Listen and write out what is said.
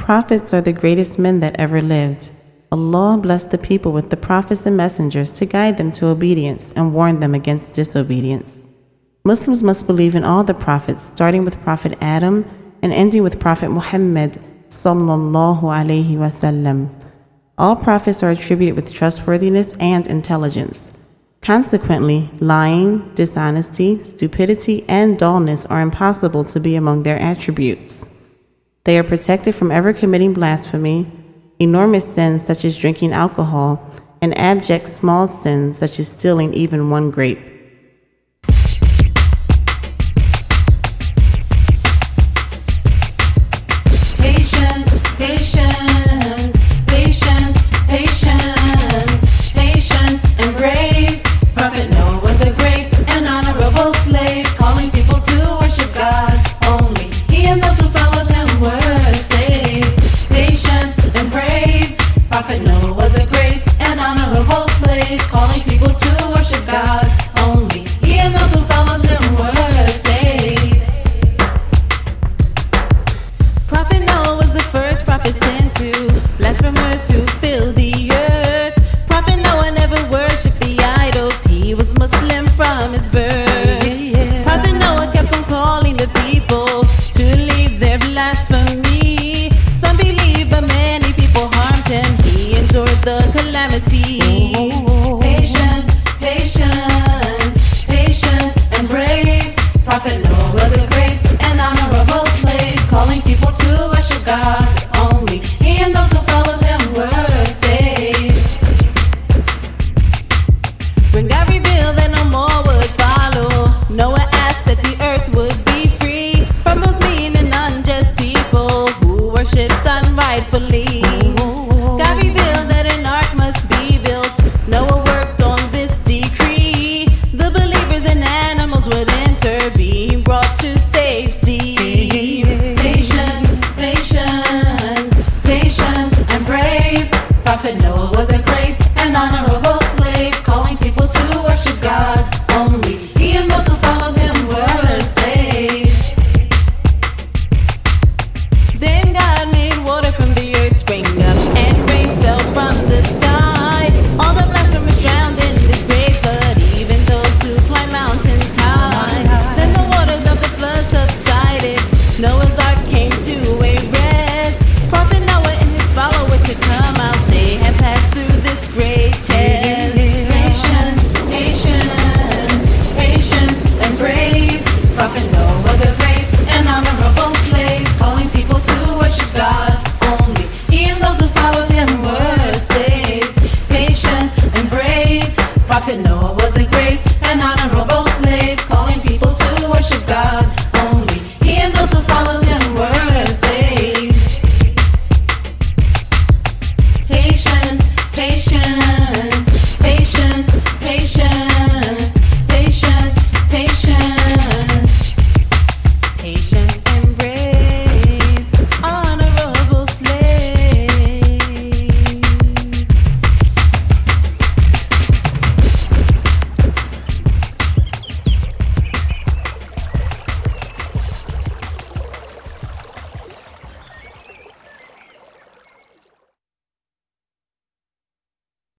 Prophets are the greatest men that ever lived. Allah blessed the people with the prophets and messengers to guide them to obedience and warn them against disobedience. Muslims must believe in all the prophets, starting with Prophet Adam and ending with Prophet Muhammad sallallahu alaihi wasallam. All prophets are attributed with trustworthiness and intelligence. Consequently, lying, dishonesty, stupidity, and dullness are impossible to be among their attributes. They are protected from ever committing blasphemy, enormous sins such as drinking alcohol, and abject small sins such as stealing even one grape. Patient, patient, patient, patient, patient and brave. Prophet Noah was a great and honorable slave, calling people to worship God only. He and those who followed him were saved. Patient and brave. Prophet Noah was a great and honorable slave, calling people to worship God only. He and those who followed him were saved. Prophet Noah was the first prophet sent to blasphemers who filled the earth. Prophet Noah never worshipped the idols. He was Muslim from his birth. Prophet Noah kept on calling the people to leave their blasphemy. Some believed, but many people harmed him. He endured the calamities. Patient, patient, patient and brave. Prophet Noah was a great and honorable slave, calling people to worship God only. He and those who followed him were saved. When God revealed that no more would follow, Noah asked that the earth would be free from those mean and unjust people who worshipped unrightfully.